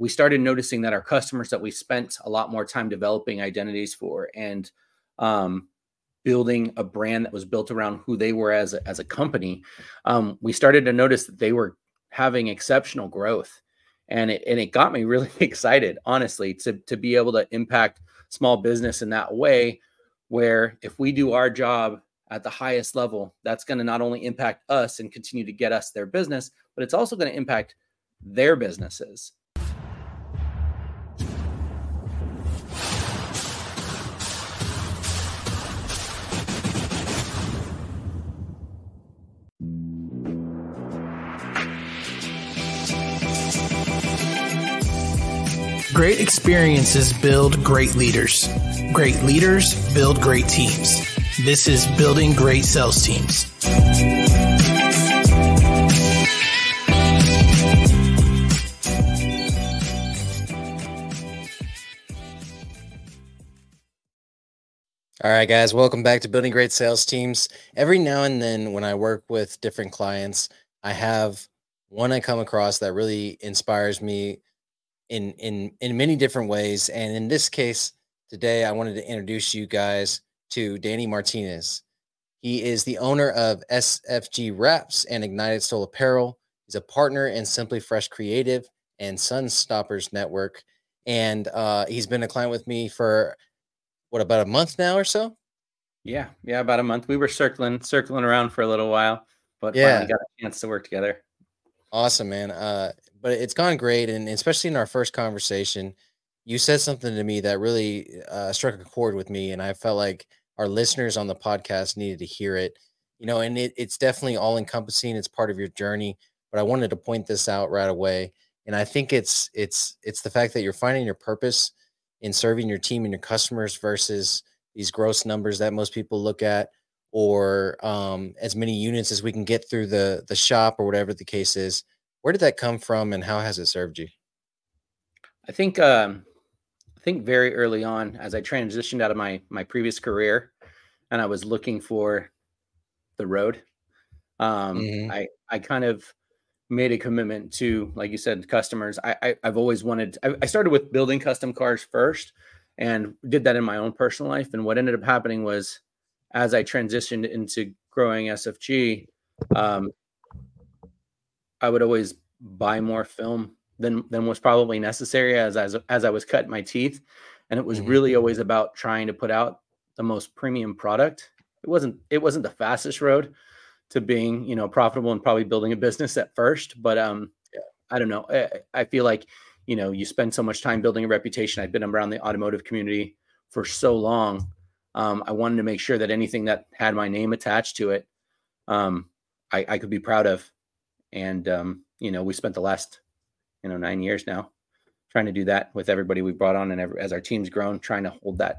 we started noticing that our customers that we spent a lot more time developing identities for and building a brand that was built around who they were as a company, we started to notice that they were having exceptional growth. And it got me really excited, honestly, to be able to impact small business in that way, where if we do our job at the highest level, that's going to not only impact us and continue to get us their business, but it's also going to impact their businesses. Great experiences build great leaders. Great leaders build great teams. This is Building Great Sales Teams. All right, guys, welcome back to Building Great Sales Teams. Every now and then when I work with different clients, I have one I come across that really inspires me in many different ways. And in this case, today, I wanted to introduce you guys to Danny Martinez. He is the owner of SFG Wraps and Ignited Soul Apparel. He's a partner in Simply Fresh Creative and Sunstoppers Network. And he's been a client with me for, about a month now or so? Yeah, about a month. We were circling around for a little while, but finally got a chance to work together. Awesome, man. But it's gone great. And especially in our first conversation, you said something to me that really struck a chord with me. And I felt like our listeners on the podcast needed to hear it, and it's definitely all encompassing. It's part of your journey, but I wanted to point this out right away. And I think it's the fact that you're finding your purpose in serving your team and your customers versus these gross numbers that most people look at, or as many units as we can get through the shop or whatever the case is. Where did that come from and how has it served you? I think very early on, as I transitioned out of my previous career and I was looking for the road, I kind of made a commitment to, like you said, customers. I've always wanted, I started with building custom cars first and did that in my own personal life. And what ended up happening was, as I transitioned into growing SFG, I would always buy more film than was probably necessary as I was cutting my teeth. And it was really always about trying to put out the most premium product. It wasn't the fastest road to being, profitable and probably building a business at first. But I don't know. I feel like, you spend so much time building a reputation. I've been around the automotive community for so long. I wanted to make sure that anything that had my name attached to it, I could be proud of. And, we spent the last, 9 years now trying to do that with everybody we brought on. And as our team's grown, trying to hold that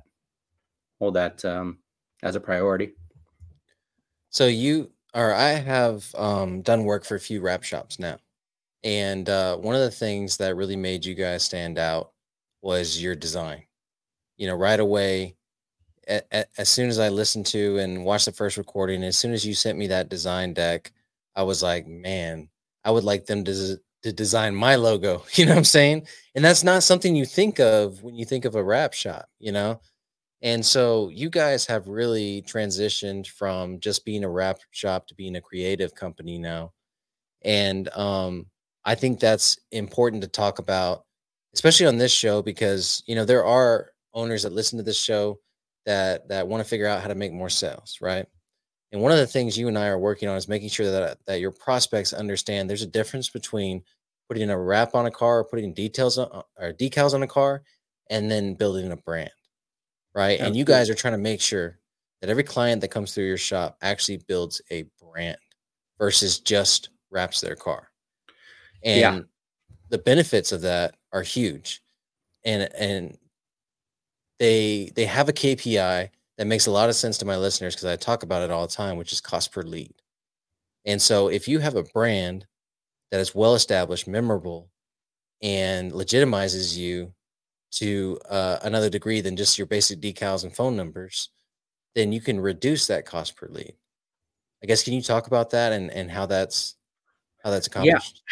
as a priority. So I have done work for a few wrap shops now. And one of the things that really made you guys stand out was your design. Right away, as soon as I listened to and watched the first recording, as soon as you sent me that design deck, I was like, man, I would like them to design my logo. You know what I'm saying? And that's not something you think of when you think of a wrap shop, And so you guys have really transitioned from just being a wrap shop to being a creative company now. And I think that's important to talk about, especially on this show, because, there are owners that listen to this show that want to figure out how to make more sales, right? And one of the things you and I are working on is making sure that your prospects understand there's a difference between putting a wrap on a car or putting decals on a car and then building a brand, right? And you guys are trying to make sure that every client that comes through your shop actually builds a brand versus just wraps their car. And the benefits of that are huge. And they have a KPI that makes a lot of sense to my listeners because I talk about it all the time, which is cost per lead. And so if you have a brand that is well established, memorable, and legitimizes you to another degree than just your basic decals and phone numbers, then you can reduce that cost per lead. I guess, can you talk about that and how that's accomplished?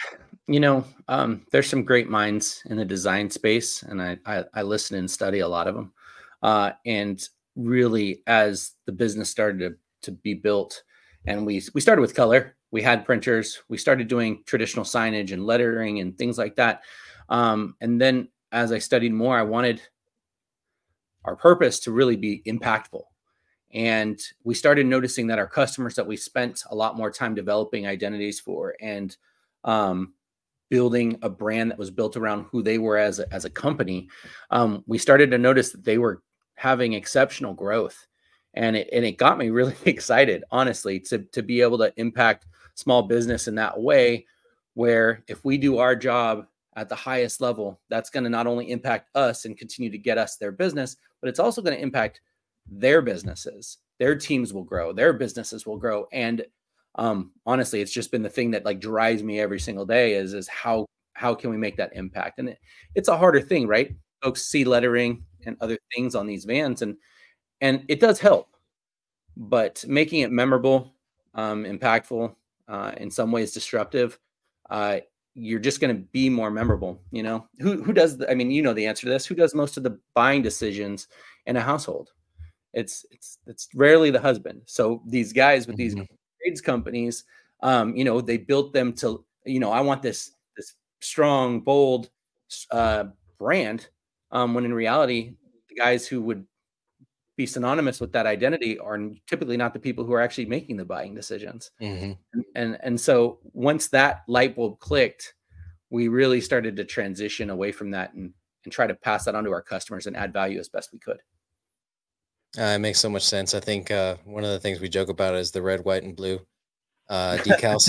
There's some great minds in the design space, and I listen and study a lot of them. And really, as the business started to be built, and we started with color, we had printers, we started doing traditional signage and lettering and things like that. And then as I studied more, I wanted our purpose to really be impactful. And we started noticing that our customers that we spent a lot more time developing identities for and building a brand that was built around who they were as a company, we started to notice that they were having exceptional growth. And it got me really excited, honestly, to be able to impact small business in that way, where if we do our job at the highest level, that's going to not only impact us and continue to get us their business, but it's also going to impact their businesses. Their teams will grow, their businesses will grow. And honestly, it's just been the thing that like drives me every single day is how can we make that impact? And it's a harder thing, right? Folks see lettering and other things on these vans, and it does help, but making it memorable, impactful, in some ways disruptive, you're just going to be more memorable. Who does I mean, the answer to this. Who does most of the buying decisions in a household? It's rarely the husband. So these guys with these trades companies, they built them to, I want this strong, bold brand, when in reality, the guys who would be synonymous with that identity are typically not the people who are actually making the buying decisions. And so once that light bulb clicked, we really started to transition away from that and try to pass that on to our customers and add value as best we could. It makes so much sense. I think one of the things we joke about is the red, white, and blue decals.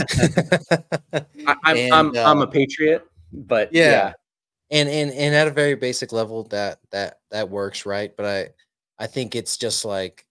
I'm a patriot, but yeah. And at a very basic level, that works, right? But I think it's just like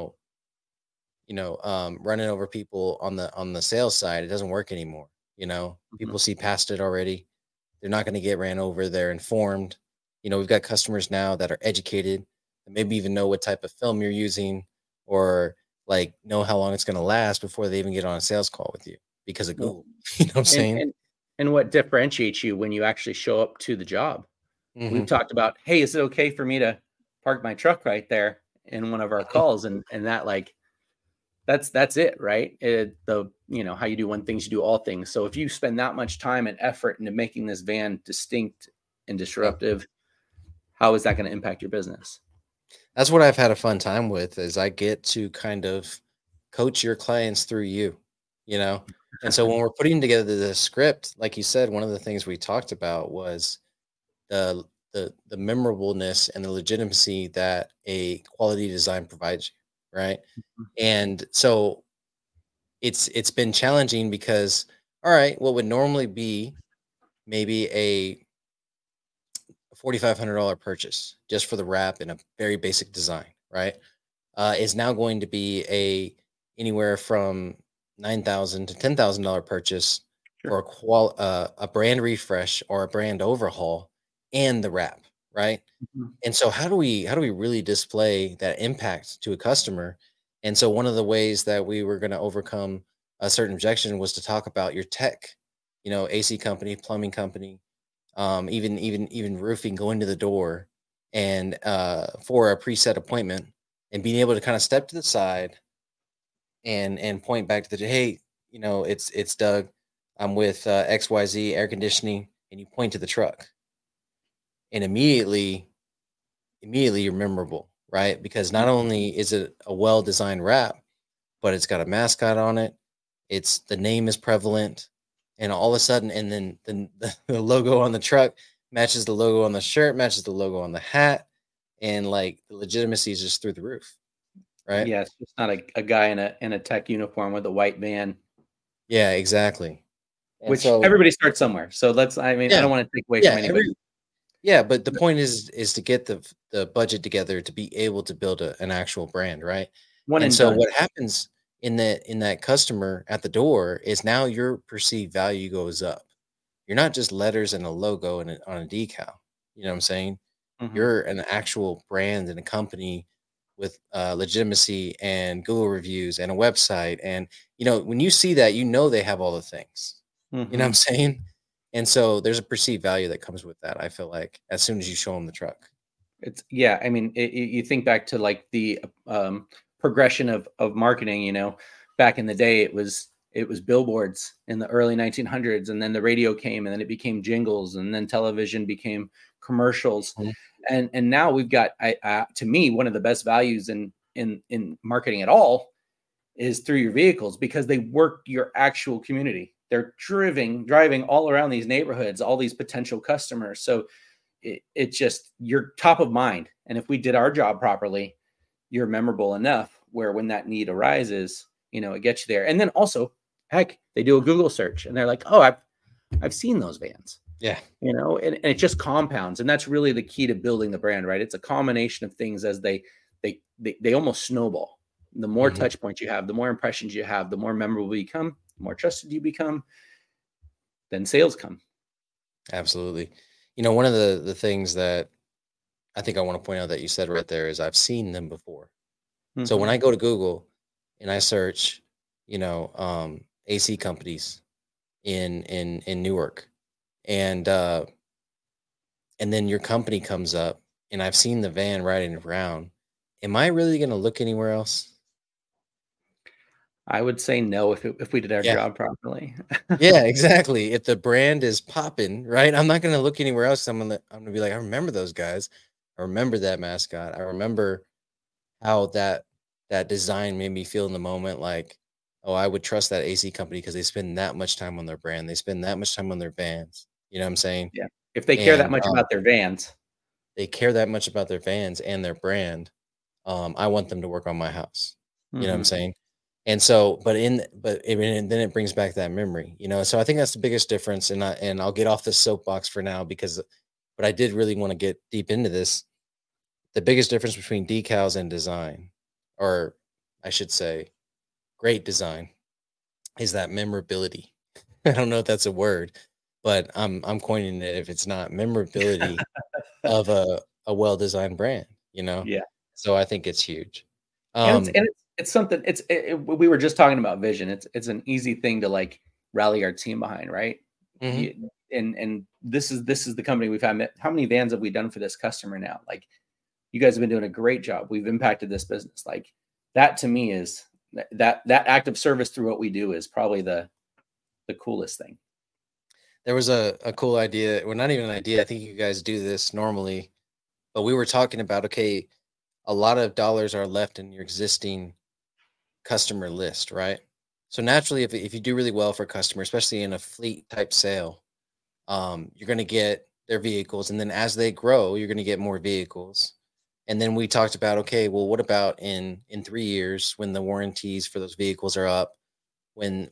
running over people on the sales side. It doesn't work anymore. People see past it already. They're not going to get ran over. They're informed. We've got customers now that are educated, and maybe even know what type of film you're using, or like know how long it's going to last before they even get on a sales call with you because of Google. You know what I'm saying? And what differentiates you when you actually show up to the job? We've talked about, hey, is it okay for me to park my truck right there in one of our calls? And that, like, that's it, right? How you do one thing, you do all things. So if you spend that much time and effort into making this van distinct and disruptive, how is that going to impact your business? That's what I've had a fun time with, is I get to kind of coach your clients through you. And so when we're putting together the script, like you said, one of the things we talked about was the memorableness and the legitimacy that a quality design provides you, right? And so it's been challenging because, all right, what would normally be maybe a $4,500 purchase just for the wrap and a very basic design, right? Is now going to be anywhere from $9,000 to $10,000 purchase for a brand refresh or a brand overhaul and the wrap, right? And so how do we really display that impact to a customer? And so one of the ways that we were going to overcome a certain objection was to talk about your tech, AC company, plumbing company, even roofing, going to the door and for a preset appointment, and being able to kind of step to the side and point back to hey, it's Doug. I'm with XYZ Air Conditioning, and you point to the truck, and immediately you're memorable, right? Because not only is it a well-designed wrap, but it's got a mascot on it. The name is prevalent, and all of a sudden, and then the logo on the truck matches the logo on the shirt, matches the logo on the hat, and like the legitimacy is just through the roof, right? Yeah, it's just not a guy in a tech uniform with a white van. Yeah, exactly. Which everybody starts somewhere. So I don't want to take away from anybody. But the point is to get the budget together to be able to build an actual brand, right? What happens in that customer at the door is now your perceived value goes up. You're not just letters and a logo on a decal. You know what I'm saying? You're an actual brand and a company with legitimacy and Google reviews and a website. And, when you see that, they have all the things. You know what I'm saying? And so there's a perceived value that comes with that. I feel like as soon as you show them the truck. Yeah. I mean, you think back to like the progression of marketing. Back in the day, it was billboards in the early 1900s, and then the radio came, and then it became jingles, and then television became commercials, and now we've got, to me, one of the best values in marketing at all is through your vehicles, because they work your actual community. They're driving all around these neighborhoods, all these potential customers. So it just, you're top of mind. And if we did our job properly, you're memorable enough where when that need arises, it gets you there. And then also, heck, they do a Google search and they're like, oh, I've seen those vans. Yeah. And it just compounds. And that's really the key to building the brand, right? It's a combination of things as they almost snowball. The more touch points you have, the more impressions you have, the more memorable you become, the more trusted you become, then sales come. Absolutely. One of the things that I think I want to point out that you said right there is I've seen them before. So when I go to Google and I search, AC companies in Newark, and then your company comes up and I've seen the van riding around, am I really going to look anywhere else? I would say no if we did our job properly. Yeah, exactly. If the brand is popping, right? I'm not going to look anywhere else. I'm going to be like, I remember those guys. I remember that mascot. I remember how that design made me feel in the moment. Like, oh, I would trust that AC company because they spend that much time on their brand. They spend that much time on their vans. You know what I'm saying? Yeah. If they care that much about their vans. They care that much about their vans and their brand. I want them to work on my house. You know what I'm saying? And so, then it brings back that memory, so I think that's the biggest difference. And I'll get off this soapbox for now but I did really want to get deep into this. The biggest difference between decals and design, or I should say great design, is that memorability. I don't know if that's a word, but I'm coining it if it's not memorability of a well-designed brand, Yeah. So I think it's huge. It's something. We were just talking about vision. It's an easy thing to like rally our team behind, right? And this is the company we've had. How many vans have we done for this customer now? Like, you guys have been doing a great job. We've impacted this business. Like, that to me is that act of service through what we do is probably the coolest thing. There was a cool idea. Well, not even an idea. I think you guys do this normally, but we were talking about, okay, a lot of dollars are left in your existing customer list, right? So naturally, if you do really well for a customer, especially in a fleet type sale, you're going to get their vehicles, and then as they grow, you're going to get more vehicles. And then we talked about, okay, well, what about in 3 years when the warranties for those vehicles are up, when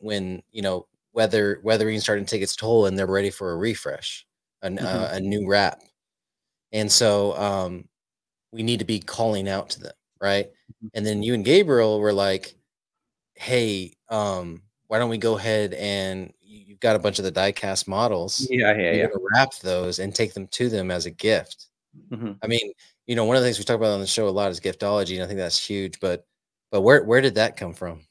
weathering starting to take its toll and they're ready for a refresh, a new wrap. And so we need to be calling out to them, right? And then you and Gabriel were like, hey, why don't we go ahead and you've got a bunch of the die-cast models. Yeah. Wrap those and take them to them as a gift. I mean, one of the things we talk about on the show a lot is giftology, and I think that's huge. But where did that come from?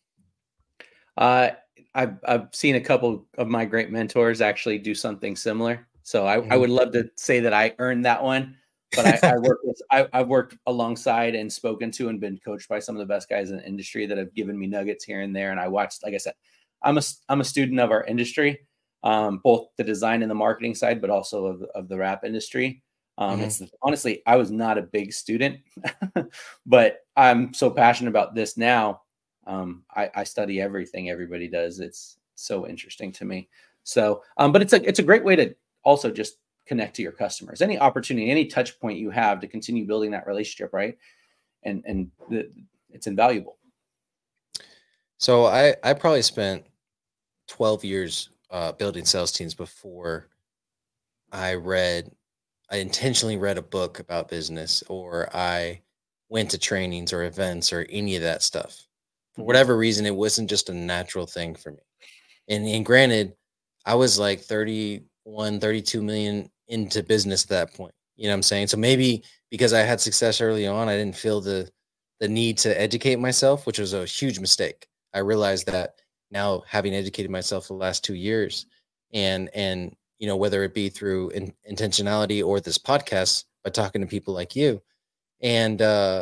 I've seen a couple of my great mentors actually do something similar. So I would love to say that I earned that one, but I've worked alongside and spoken to and been coached by some of the best guys in the industry that have given me nuggets here and there. And I watched, like I said, I'm a student of our industry, both the design and the marketing side, but also of the wrap industry. It's honestly, I was not a big student, but I'm so passionate about this now. I study everything everybody does. It's so interesting to me. So, but it's a great way to also just connect to your customers. Any opportunity, any touch point you have to continue building that relationship, right? And it's invaluable. So I probably spent 12 years building sales teams before I intentionally read a book about business, or I went to trainings or events or any of that stuff. For whatever reason, it wasn't just a natural thing for me. And granted, I was like 31, 32 million into business at that point. You know what I'm saying? So maybe because I had success early on, I didn't feel the need to educate myself, which was a huge mistake. I realized that now, having educated myself for the last 2 years and whether it be through intentionality or this podcast, by talking to people like you. And,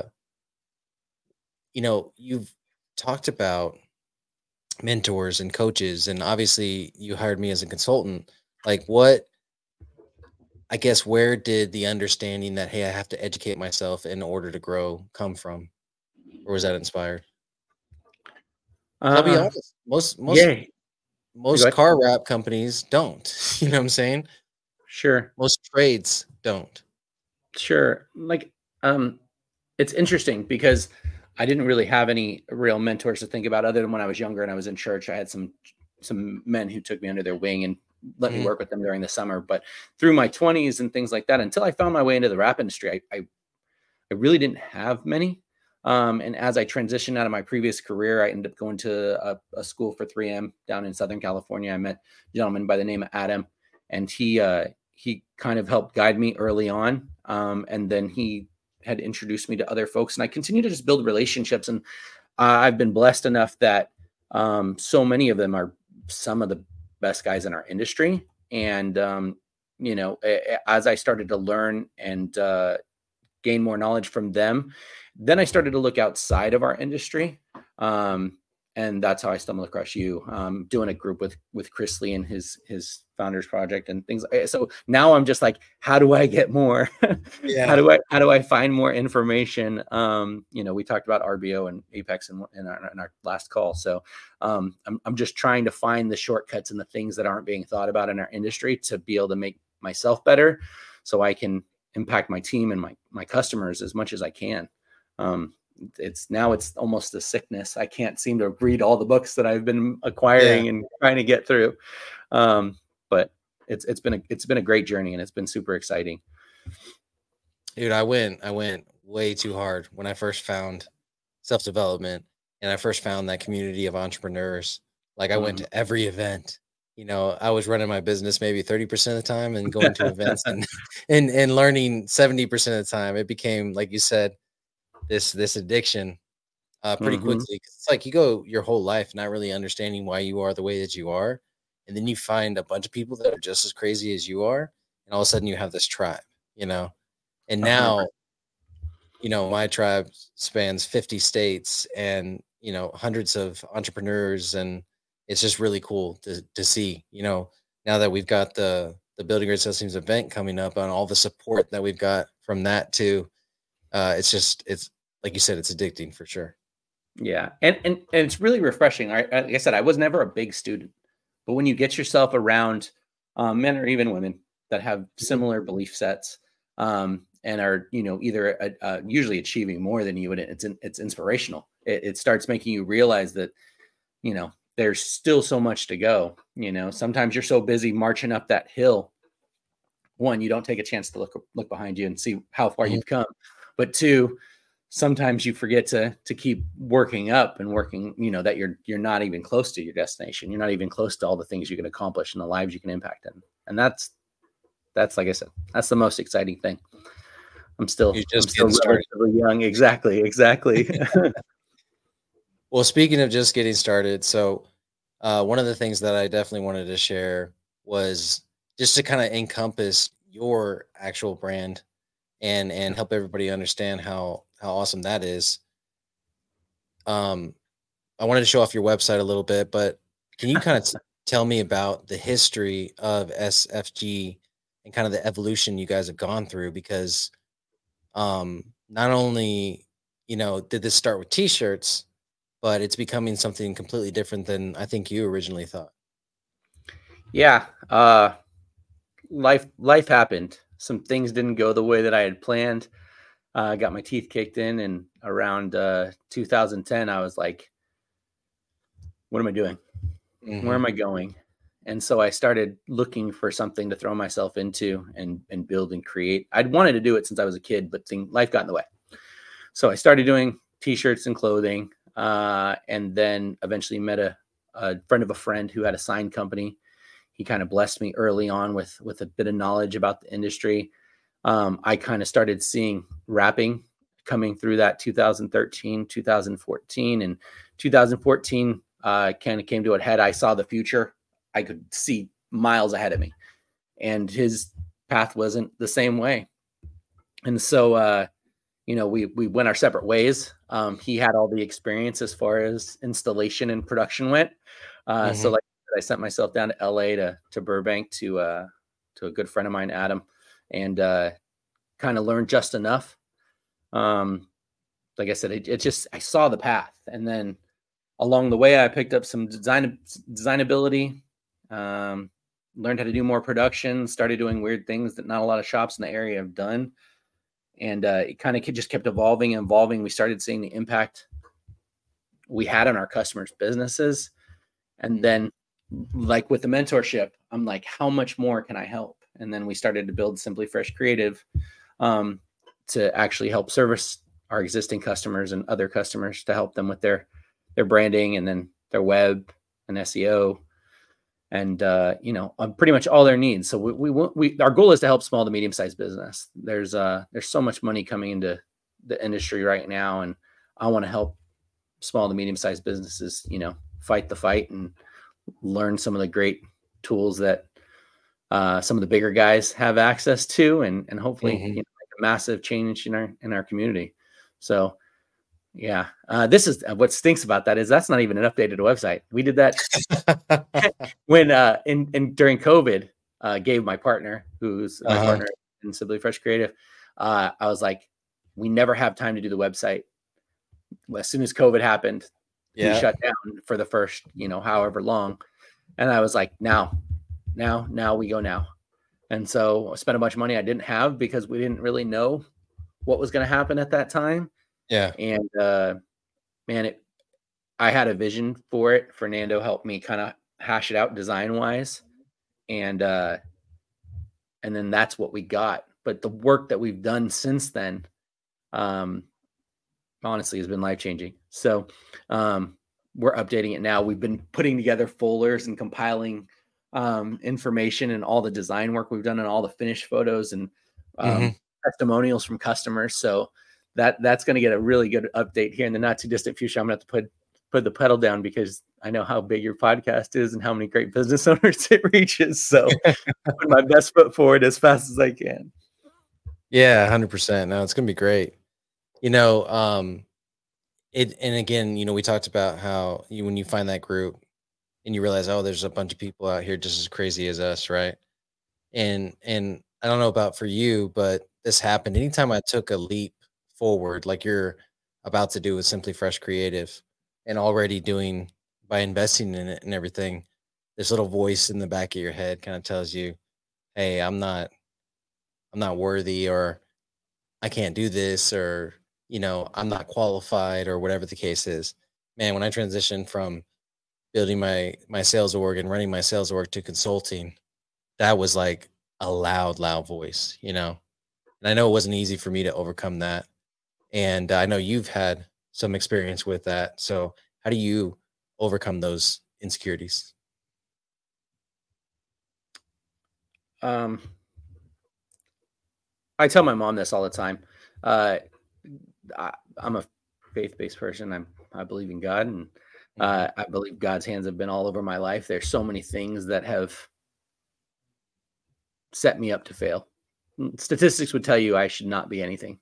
you've talked about mentors and coaches, and obviously you hired me as a consultant. Like, where did the understanding that, hey, I have to educate myself in order to grow come from? Or was that inspired? I'll be honest, Yeah. most car wrap companies don't. You know what I'm saying? Sure. Most trades don't. Sure. Like, it's interesting because I didn't really have any real mentors to think about other than when I was younger and I was in church. I had some men who took me under their wing and let me work with them during the summer. But through my 20s and things like that, until I found my way into the rap industry, I really didn't have many. And as I transitioned out of my previous career, I ended up going to a school for 3M down in Southern California. I met a gentleman by the name of Adam, and he kind of helped guide me early on. And then he had introduced me to other folks, and I continue to just build relationships. And I've been blessed enough that so many of them are some of the best guys in our industry. And, as I started to learn and gain more knowledge from them, then I started to look outside of our industry. And that's how I stumbled across you, doing a group with Chris Lee and his Founders Project and things. So now I'm just like, how do I get more? Yeah. How do I find more information? We talked about RBO and Apex in our last call. So I'm just trying to find the shortcuts and the things that aren't being thought about in our industry to be able to make myself better, so I can impact my team and my customers as much as I can. It's almost a sickness. I can't seem to read all the books that I've been acquiring and trying to get through. But it's been a great journey, and it's been super exciting. Dude, I went way too hard when I first found self-development, and I first found that community of entrepreneurs. Like, I went to every event. I was running my business maybe 30% of the time and going to events and learning 70% of the time. It became, like you said, this addiction pretty quickly. It's like you go your whole life not really understanding why you are the way that you are, and then you find a bunch of people that are just as crazy as you are, and all of a sudden you have this tribe, and now my tribe spans 50 states and hundreds of entrepreneurs, and it's just really cool to see, now that we've got the Building Great Sales Teams event coming up, and all the support that we've got from that too. It's like you said, it's addicting for sure. Yeah. And it's really refreshing. Like I said, I was never a big student, but when you get yourself around men or even women that have similar belief sets, and are, either usually achieving more than you, and it's inspirational. It starts making you realize that, there's still so much to go. Sometimes you're so busy marching up that hill. One, you don't take a chance to look behind you and see how far you've come. But two, sometimes you forget to keep working up and working, that you're not even close to your destination. You're not even close to all the things you can accomplish and the lives you can impact in. And that's like I said, that's the most exciting thing. I'm still relatively young. Exactly. Well, speaking of just getting started, so one of the things that I definitely wanted to share was just to kind of encompass your actual brand and help everybody understand how awesome that is. I wanted to show off your website a little bit, but can you kind of tell me about the history of SFG and kind of the evolution you guys have gone through? Because not only, did this start with t-shirts, but it's becoming something completely different than I think you originally thought. Yeah. Life happened. Some things didn't go the way that I had planned. I got my teeth kicked in, and around 2010, I was like, what am I doing? Where am I going? And so I started looking for something to throw myself into and build and create. I'd wanted to do it since I was a kid, but life got in the way. So I started doing t-shirts and clothing, and then eventually met a friend of a friend who had a sign company. He kind of blessed me early on with a bit of knowledge about the industry. I kind of started seeing rapping coming through that 2013, 2014, and 2014 kind of came to a head. I saw the future. I could see miles ahead of me. and his path wasn't the same way. And so, we went our separate ways. He had all the experience as far as installation and production went. So like I sent myself down to LA to Burbank to a good friend of mine, Adam, and kind of learned just enough. Like I said, I saw the path, and then along the way, I picked up some designability, learned how to do more production, started doing weird things that not a lot of shops in the area have done. And it kind of just kept evolving and evolving. We started seeing the impact we had on our customers' businesses. And then, like with the mentorship, I'm like, how much more can I help? And then we started to build Simply Fresh Creative to actually help service our existing customers and other customers, to help them with their branding and then their web and SEO and on pretty much all their needs. So we our goal is to help small to medium-sized business. There's so much money coming into the industry right now, and I want to help small to medium-sized businesses, fight the fight and learn some of the great tools that some of the bigger guys have access to, and hopefully make a massive change in our community. So yeah, this is what stinks about that is that's not even an updated website. We did that when during COVID. Gabe, my partner, who's my partner in Simply Fresh Creative, I was like, we never have time to do the website. As soon as COVID happened, we shut down for the first, however long. And I was like, now we go now. And so I spent a bunch of money I didn't have because we didn't really know what was going to happen at that time. Yeah. And I had a vision for it. Fernando helped me kind of hash it out design wise. And then that's what we got. But the work that we've done since then, honestly, has been life-changing. So we're updating it now. We've been putting together folders and compiling information and all the design work we've done and all the finished photos and testimonials from customers. So that's going to get a really good update here in the not too distant future. I'm going to have to put the pedal down because I know how big your podcast is and how many great business owners it reaches. So put my best foot forward as fast as I can. Yeah, 100%. No, it's going to be great. And again, we talked about how when you find that group and you realize, oh, there's a bunch of people out here just as crazy as us. Right. And I don't know about for you, but this happened anytime I took a leap forward, like you're about to do with Simply Fresh Creative and already doing by investing in it and everything. This little voice in the back of your head kind of tells you, hey, I'm not worthy, or I can't do this, or, I'm not qualified, or whatever the case is. Man, when I transitioned from building my sales org and running my sales org to consulting, that was like a loud voice, and I know it wasn't easy for me to overcome that. And I know you've had some experience with that. So how do you overcome those insecurities? I tell my mom this all the time. I'm a faith-based person. I believe in God, and I believe God's hands have been all over my life. There's so many things that have set me up to fail. Statistics would tell you I should not be anything.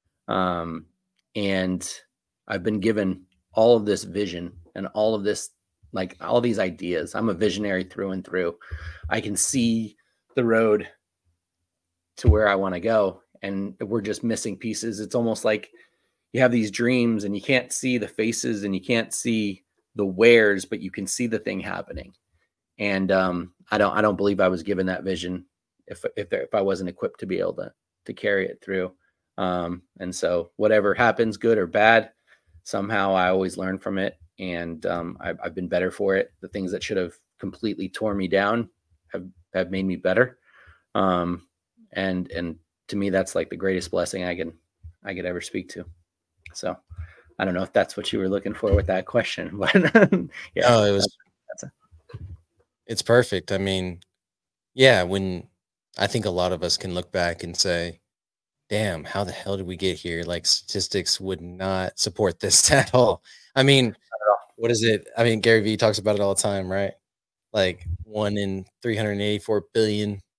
And I've been given all of this vision and all of this, like all these ideas. I'm a visionary through and through. I can see the road to where I want to go, and we're just missing pieces. It's almost like you have these dreams and you can't see the faces and you can't see the wheres, but you can see the thing happening. And I don't believe I was given that vision if I wasn't equipped to be able to carry it through. And so whatever happens, good or bad, somehow I always learn from it. And I've been better for it. The things that should have completely torn me down have made me better. And to me, that's like the greatest blessing I could ever speak to. So I don't know if that's what you were looking for with that question, but yeah. Oh, it was, it's perfect. I mean, yeah, when I think a lot of us can look back and say, damn, how the hell did we get here? Like statistics would not support this at all. I mean, what is it? I mean, Gary Vee talks about it all the time, right? Like 1 in 384 billion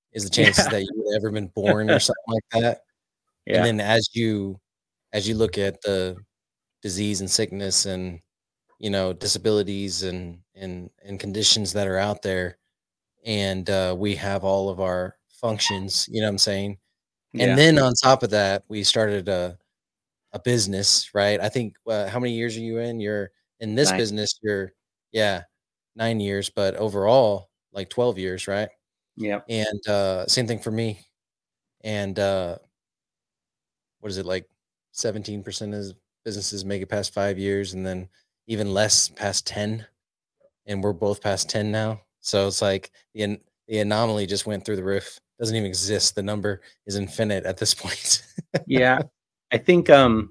is the chances that you would have ever been born or something like that. Yeah. And then as you look at the disease and sickness and, you know, disabilities and conditions that are out there, and we have all of our functions, you know what I'm saying? And Yeah. then on top of that, we started a business, right? I think how many years are you in? You're in this 9. business, yeah, 9 years, but overall, like 12 years, right? Yeah. And same thing for me. And what is it, like 17% of businesses make it past 5 years, and then even less past 10. And we're both past 10 now. So it's like the anomaly just went through the roof. Doesn't even exist. The number is infinite at this point. Yeah. I think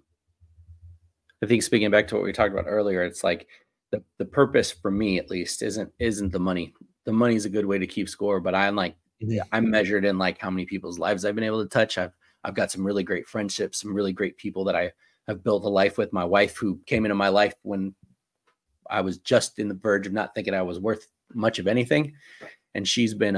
speaking back to what we talked about earlier, it's like the purpose for me at least isn't the money. The money is a good way to keep score, but I'm like, I'm measured in like how many people's lives I've been able to touch. I've got some really great friendships, some really great people that I have built a life with. My wife, who came into my life when I was just in the verge of not thinking I was worth much of anything. And she's been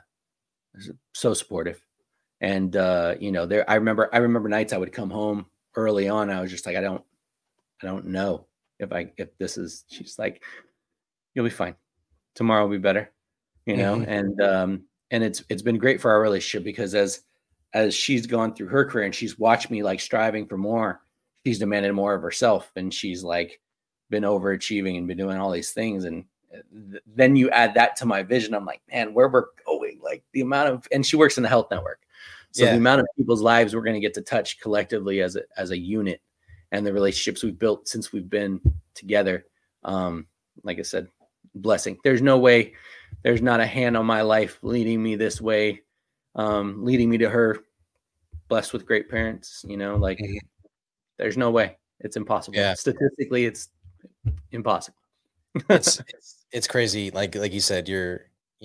so supportive. And you know, I remember nights I would come home early on. I was just like, I don't know if this is, she's like, you'll be fine. Tomorrow will be better, you know? And it's been great for our relationship, because as she's gone through her career and she's watched me like striving for more, she's demanded more of herself, and she's like been overachieving and been doing all these things. And then you add that to my vision. I'm like, man, where we're going, like the amount of, and she works in the health network. So the amount of people's lives we're going to get to touch collectively as a unit, and the relationships we've built since we've been together. Like I said, blessing. There's no way, there's not a hand on my life leading me this way, leading me to her, blessed with great parents, you know, like there's no way. It's impossible. Yeah. Statistically, it's impossible. it's crazy. Like you said, you're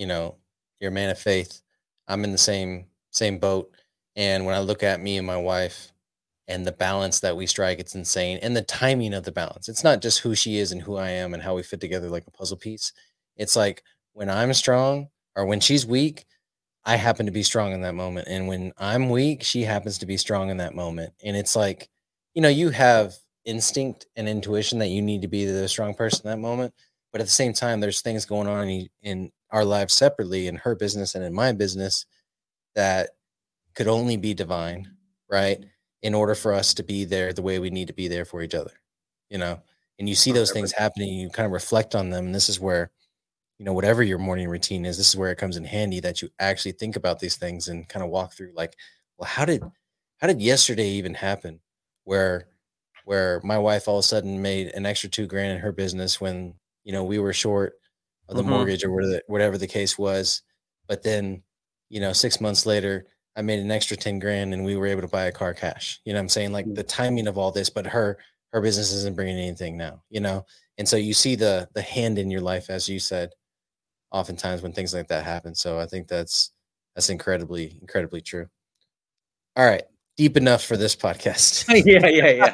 a man of faith. I'm in the same boat. And when I look at me and my wife and the balance that we strike, it's insane. And the timing of the balance. It's not just who she is and who I am and how we fit together like a puzzle piece. It's like when I'm strong or when she's weak, I happen to be strong in that moment. And when I'm weak, she happens to be strong in that moment. And it's like, you have instinct and intuition that you need to be the strong person in that moment. But at the same time, there's things going on in our lives separately, in her business and in my business, that could only be divine, right? In order for us to be there the way we need to be there for each other, and you see those things happening, you kind of reflect on them. And this is where, whatever your morning routine is, this is where it comes in handy that you actually think about these things and kind of walk through like, well, how did yesterday even happen? Where my wife all of a sudden made an extra $2,000 in her business when, we were short of the mortgage or whatever the case was. But then, 6 months later, I made an extra 10 grand and we were able to buy a car cash. You know what I'm saying? Like the timing of all this, but her business isn't bringing anything now, And so you see the hand in your life, as you said, oftentimes when things like that happen. So I think that's incredibly, incredibly true. All right. Deep enough for this podcast. Yeah.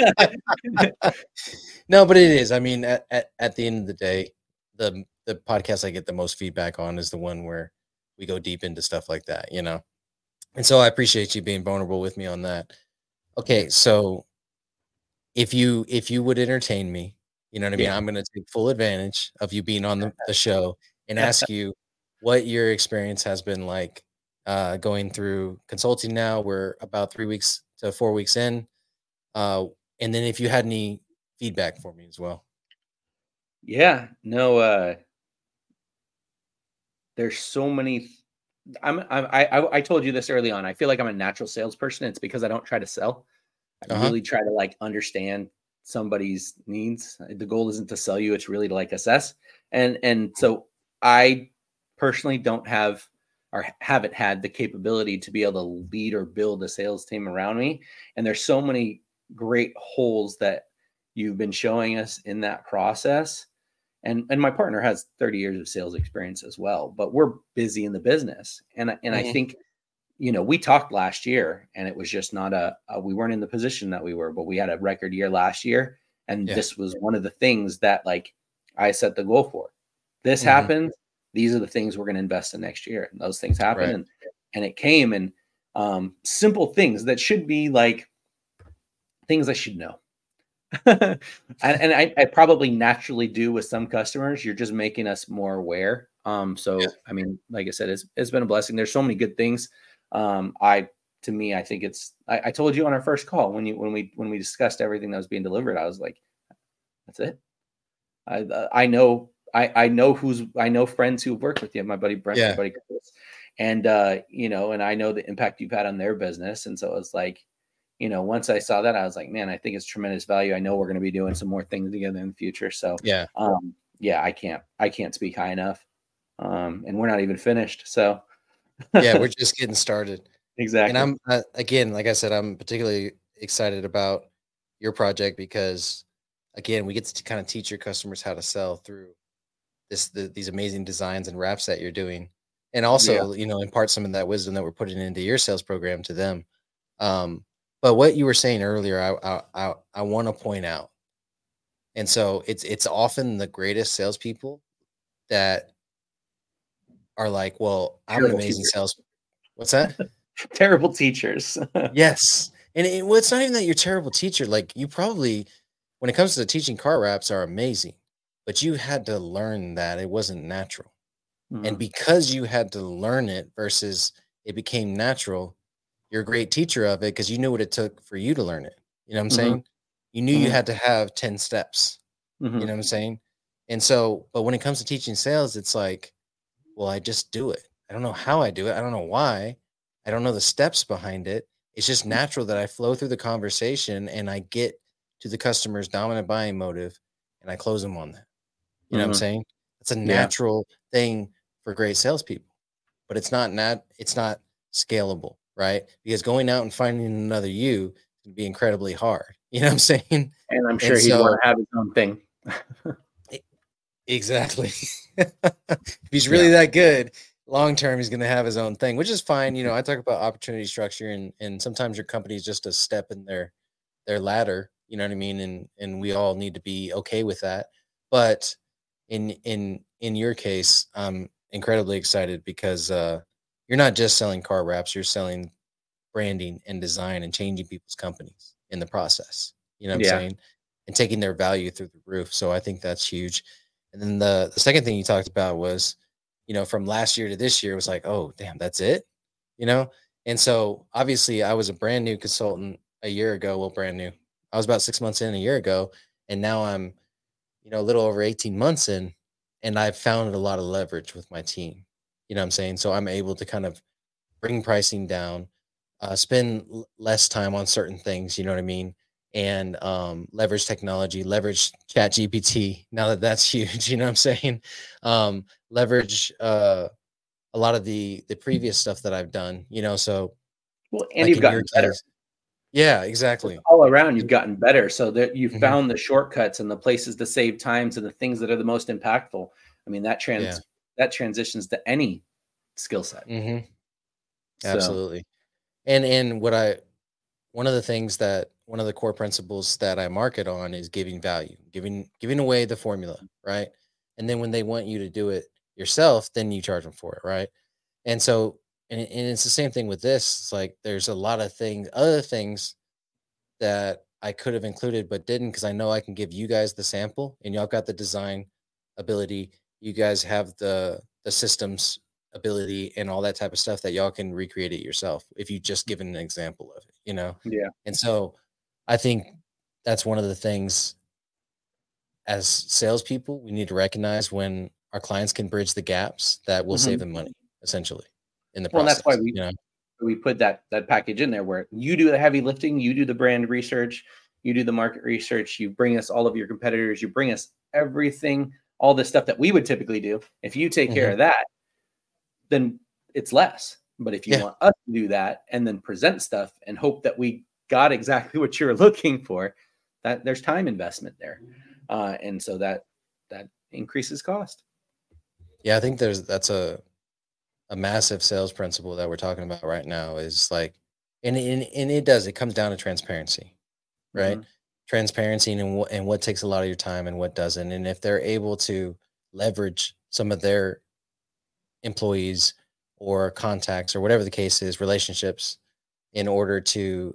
No, but it is. I mean, at the end of the day, the podcast I get the most feedback on is the one where we go deep into stuff like that, And so I appreciate you being vulnerable with me on that. Okay, so if you would entertain me, you know what I mean? I'm going to take full advantage of you being on the show and ask you what your experience has been like going through consulting now. We're about 3 weeks to 4 weeks in. And then if you had any feedback for me as well. Yeah, no, there's so many. I told you this early on. I feel like I'm a natural salesperson. It's because I don't try to sell. I really try to like understand somebody's needs. The goal isn't to sell you. It's really to like assess. And so I personally don't have or haven't had the capability to be able to lead or build a sales team around me. And there's so many great holes that you've been showing us in that process. And my partner has 30 years of sales experience as well, but we're busy in the business. And I think, we talked last year and it was just not we weren't in the position that we were, but we had a record year last year. And this was one of the things that like I set the goal for. This happened. these are the things we're going to invest in next year. And those things happen. Right. And it came, and simple things that should be like things I should know. and I probably naturally do with some customers. You're just making us more aware. So Yeah. I mean, like I said, it's been a blessing. There's so many good things. To me, I think I told you on our first call when we discussed everything that was being delivered, I was like, that's it. I know friends who've worked with you, my buddy Brent, my buddy Chris, and and I know the impact you've had on their business. And so it's like, once I saw that, I was like, man, I think it's tremendous value. I know we're going to be doing some more things together in the future. So I can't speak high enough. And we're not even finished. So we're just getting started. Exactly. And I'm again, like I said, I'm particularly excited about your project because again, we get to kind of teach your customers how to sell through these amazing designs and wraps that you're doing. And also, impart some of that wisdom that we're putting into your sales program to them. But what you were saying earlier, I want to point out. And so it's often the greatest salespeople that are like, well, I'm an amazing sales. What's that? Terrible teachers. Yes. And it's not even that you're a terrible teacher. Like you probably, when it comes to teaching car wraps, are amazing, but you had to learn that it wasn't natural. Mm-hmm. And because you had to learn it versus it became natural, you're a great teacher of it because you knew what it took for you to learn it. You know what I'm saying? You knew you had to have 10 steps. You know what I'm saying? And so, but when it comes to teaching sales, it's like, well, I just do it. I don't know how I do it. I don't know why. I don't know the steps behind it. It's just natural that I flow through the conversation and I get to the customer's dominant buying motive and I close them on that. You know what I'm saying? It's a natural thing for great salespeople, but it's not scalable, right? Because going out and finding another you can be incredibly hard. You know what I'm saying? And I'm sure he'd want to have his own thing. Exactly. If he's really that good, long term, he's going to have his own thing, which is fine. I talk about opportunity structure, and sometimes your company is just a step in their ladder. You know what I mean? And we all need to be okay with that. But in your case, I'm incredibly excited because you're not just selling car wraps; you're selling branding and design and changing people's companies in the process. You know what I'm saying? And taking their value through the roof. So I think that's huge. And then the second thing you talked about was, from last year to this year, it was like, oh, damn, that's it, And so obviously I was a brand new consultant a year ago. Well, brand new. I was about 6 months in a year ago. And now I'm, a little over 18 months in, and I've found a lot of leverage with my team. You know what I'm saying? So I'm able to kind of bring pricing down, spend less time on certain things, you know what I mean? And leverage technology, leverage ChatGPT. Now that's huge, you know what I'm saying? Leverage a lot of the previous stuff that I've done, so. Well, and like you've gotten better. Yeah, exactly. All around, you've gotten better. So that you've found the shortcuts and the places to save times and the things that are the most impactful. I mean, that transitions to any skill set. Absolutely. And one of the core principles that I market on is giving value, giving away the formula, right? And then when they want you to do it yourself, then you charge them for it, right? And so, and it's the same thing with this. It's like there's a lot of other things that I could have included but didn't because I know I can give you guys the sample, and y'all got the design ability. You guys have the systems ability and all that type of stuff that y'all can recreate it yourself if you just given an example of it, Yeah. And so I think that's one of the things as salespeople we need to recognize when our clients can bridge the gaps that will save them money essentially in the process. Well, that's why we put that package in there where you do the heavy lifting, you do the brand research, you do the market research, you bring us all of your competitors, you bring us everything, all the stuff that we would typically do. If you take care of that, then it's less. But if you want us to do that and then present stuff and hope that we got exactly what you're looking for, that there's time investment there. And so that increases cost. Yeah, I think that's a massive sales principle that we're talking about right now is like, and it comes down to transparency, right? Transparency and what takes a lot of your time and what doesn't. And if they're able to leverage some of their employees or contacts or whatever the case is, relationships, in order to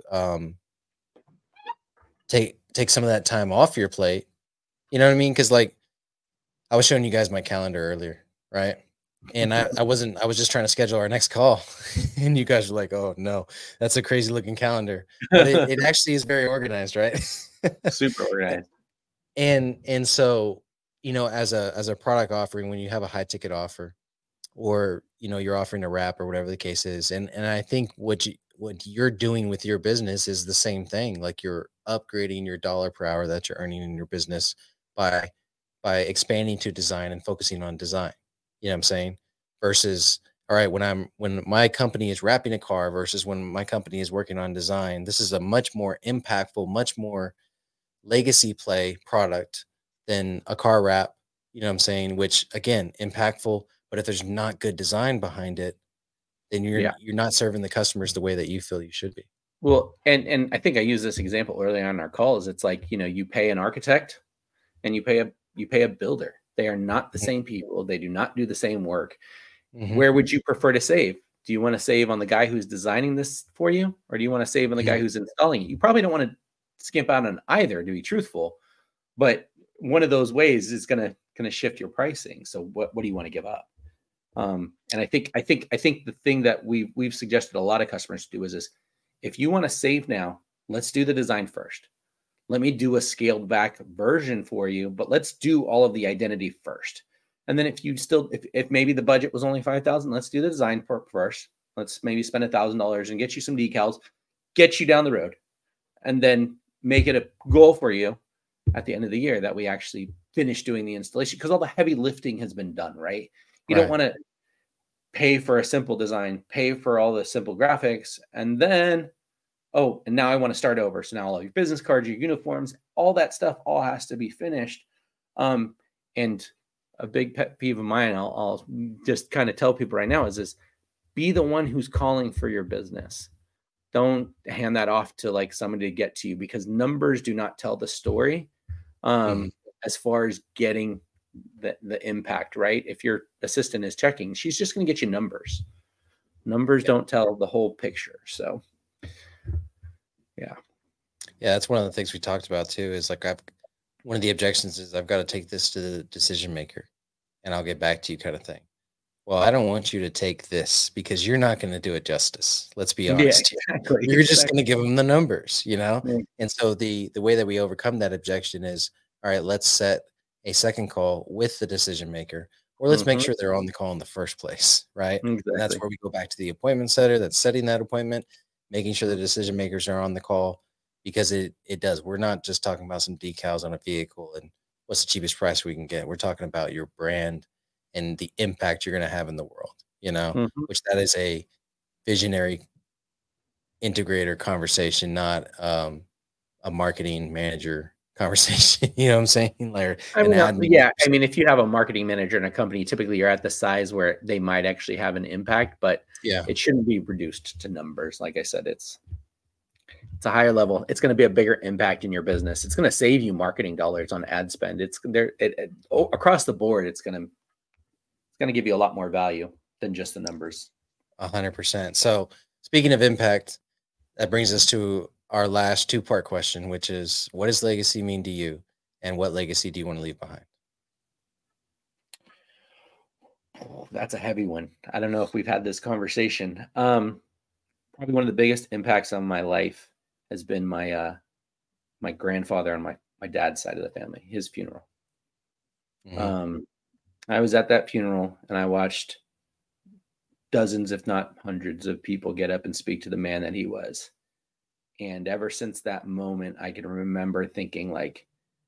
take some of that time off your plate. You know what I mean? Because like I was showing you guys my calendar earlier, right? And I was just trying to schedule our next call. And you guys were like, oh no, that's a crazy looking calendar. But it actually is very organized, right? Super organized. And so, as a product offering, when you have a high ticket offer, or you're offering a wrap or whatever the case is, and I think what you're doing with your business is the same thing. Like you're upgrading your dollar per hour that you're earning in your business by expanding to design and focusing on design. You know what I'm saying? Versus, all right, when my company is wrapping a car versus when my company is working on design, this is a much more impactful, much more legacy play product than a car wrap. You know what I'm saying? Which again, impactful, but if there's not good design behind it, then Yeah. you're not serving the customers the way that you feel you should be. Well, and I think I used this example early on in our calls. It's like, you pay an architect and you pay a builder. They are not the same people. They do not do the same work. Mm-hmm. Where would you prefer to save? Do you want to save on the guy who's designing this for you, or do you want to save on the guy who's installing it? You probably don't want to skimp out on either, to be truthful, but one of those ways is going to shift your pricing. So what do you want to give up? And I think the thing that we've suggested a lot of customers to do is this: if you want to save now, let's do the design first. Let me do a scaled back version for you, but let's do all of the identity first. And then if maybe the budget was only 5,000, let's do the design part first. Let's maybe spend $1,000 and get you some decals, get you down the road, and then make it a goal for you at the end of the year that we actually finish doing the installation, because all the heavy lifting has been done, right? You don't want to pay for a simple design, pay for all the simple graphics, and then, and now I want to start over. So now all of your business cards, your uniforms, all that stuff all has to be finished. And a big pet peeve of mine, I'll just kind of tell people right now, is this: be the one who's calling for your business. Don't hand that off to like somebody to get to you, because numbers do not tell the story as far as getting the impact, right? If your assistant is checking, she's just going to get you numbers. Numbers don't tell the whole picture. So yeah, that's one of the things we talked about too, is like one of the objections is I've got to take this to the decision maker and I'll get back to you, kind of thing. Well, I don't want you to take this because you're not going to do it justice. Let's be honest. Yeah, exactly. You're just going to give them the numbers, Yeah. And so the way that we overcome that objection is, all right, let's set a second call with the decision maker, or let's make sure they're on the call in the first place, right? Exactly. And that's where we go back to the appointment setter that's setting that appointment, making sure the decision makers are on the call, because it does. We're not just talking about some decals on a vehicle and what's the cheapest price we can get. We're talking about your brand and the impact you're going to have in the world, which that is a visionary integrator conversation, not a marketing manager conversation. You know what I'm saying? Like, I mean, if you have a marketing manager in a company, typically you're at the size where they might actually have an impact, but it shouldn't be reduced to numbers. Like I said, it's a higher level. It's going to be a bigger impact in your business. It's going to save you marketing dollars on ad spend. It's there across the board. It's going to give you a lot more value than just the numbers. 100%. So speaking of impact, that brings us to our last 2-part question, which is, what does legacy mean to you, and what legacy do you want to leave behind? Oh, that's a heavy one. I don't know if we've had this conversation. Probably one of the biggest impacts on my life has been my grandfather on my dad's side of the family, his funeral. I was at that funeral and I watched dozens, if not hundreds, of people get up and speak to the man that he was. And ever since that moment, I can remember thinking, like,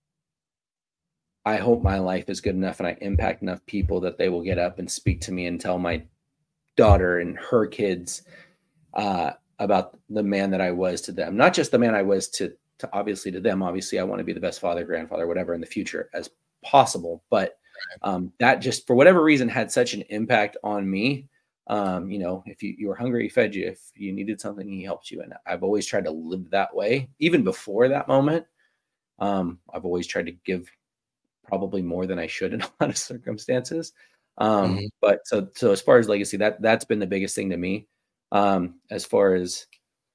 I hope my life is good enough and I impact enough people that they will get up and speak to me and tell my daughter and her kids about the man that I was to them. Not just the man I was to obviously to them. Obviously, I want to be the best father, grandfather, whatever in the future as possible. But that just, for whatever reason, had such an impact on me. If you were hungry, he fed you. If you needed something, he helped you. And I've always tried to live that way. Even before that moment, I've always tried to give probably more than I should in a lot of circumstances. But so as far as legacy, that's been the biggest thing to me. As far as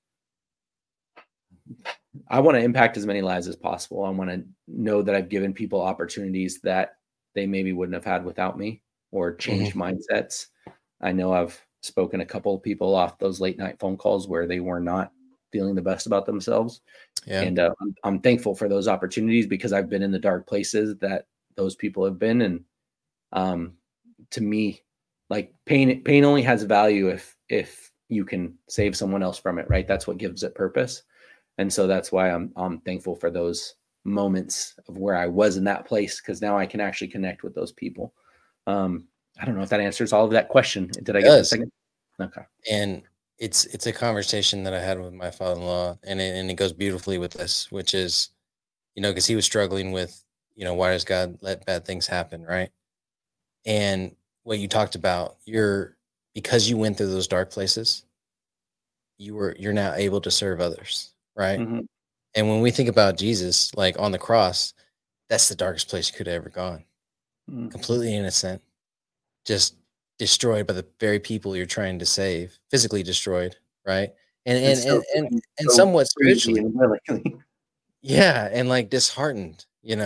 I want to impact as many lives as possible. I want to know that I've given people opportunities that they maybe wouldn't have had without me, or changed mindsets. I know I've spoken a couple of people off those late night phone calls where they were not feeling the best about themselves. Yeah. And I'm thankful for those opportunities, because I've been in the dark places that those people have been. And to me, like pain only has value if you can save someone else from it, right? That's what gives it purpose. And so that's why I'm thankful for those moments of where I was in that place, because now I can actually connect with those people. I don't know if that answers all of that question. Did I get the second? Okay. And it's a conversation that I had with my father-in-law, and it goes beautifully with this, which is, because he was struggling with, why does God let bad things happen, right? And what you talked about, because you went through those dark places, you're now able to serve others, right? Mm-hmm. And when we think about Jesus, like on the cross, that's the darkest place you could have ever gone. Mm-hmm. Completely innocent, just destroyed by the very people you're trying to save, physically destroyed, right? And somewhat spiritually. Yeah, and like disheartened,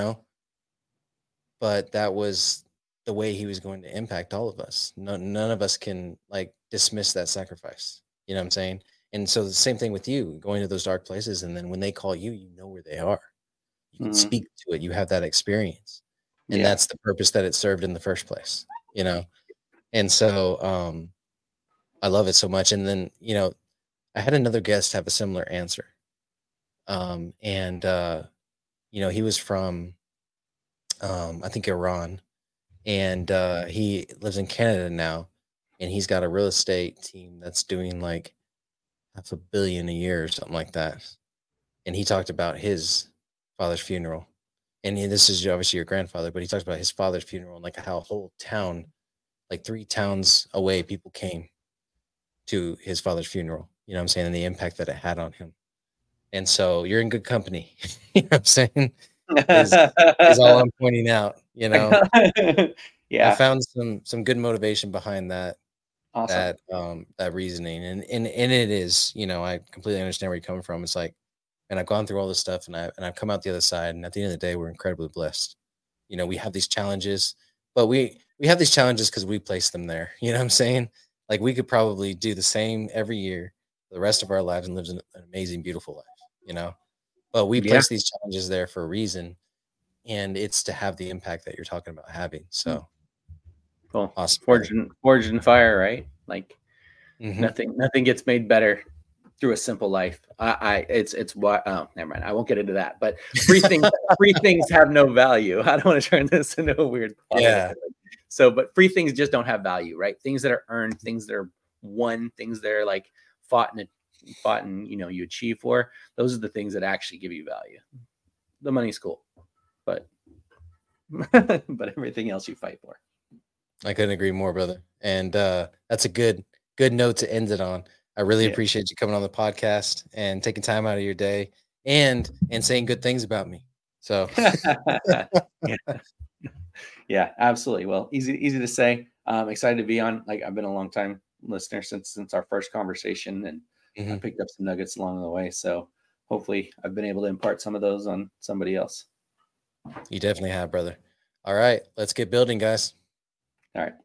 But that was the way he was going to impact all of us. None of us can like dismiss that sacrifice. You know what I'm saying? And so the same thing with you, going to those dark places, and then when they call you, you know where they are. You can speak to it. You have that experience. And that's the purpose that it served in the first place, And so I love it so much. And then, I had another guest have a similar answer. He was from I think Iran, and he lives in Canada now, and he's got a real estate team that's doing like $500 million a year or something like that. And he talked about his father's funeral, and this is obviously your grandfather, but he talked about his father's funeral and like how a whole town, like 3 towns away, people came to his father's funeral. You know what I'm saying? And the impact that it had on him. And so you're in good company. You know what I'm saying? Is all I'm pointing out, Yeah. I found some good motivation behind that. Awesome. That reasoning. And it is, I completely understand where you're coming from. It's like, and I've gone through all this stuff, and I've come out the other side, and at the end of the day, we're incredibly blessed. We have these challenges, but we have these challenges because we place them there. You know what I'm saying? Like we could probably do the same every year for the rest of our lives and live an amazing, beautiful life, but we place these challenges there for a reason, and it's to have the impact that you're talking about having. So cool. Awesome. Forged in fire, right? Like nothing gets made better through a simple life. It's what, oh, never mind. I won't get into that, but free things have no value. I don't want to turn this into a weird. So, but free things just don't have value, right? Things that are earned, things that are won, things that are like fought and you achieve for, those are the things that actually give you value. The money's cool, but everything else you fight for. I couldn't agree more, brother. And that's a good note to end it on. I really appreciate you coming on the podcast and taking time out of your day and saying good things about me. So yeah, absolutely. Well, easy to say. I'm excited to be on. Like, I've been a long time listener since our first conversation, and I picked up some nuggets along the way. So hopefully I've been able to impart some of those on somebody else. You definitely have, brother. All right, let's get building, guys. All right.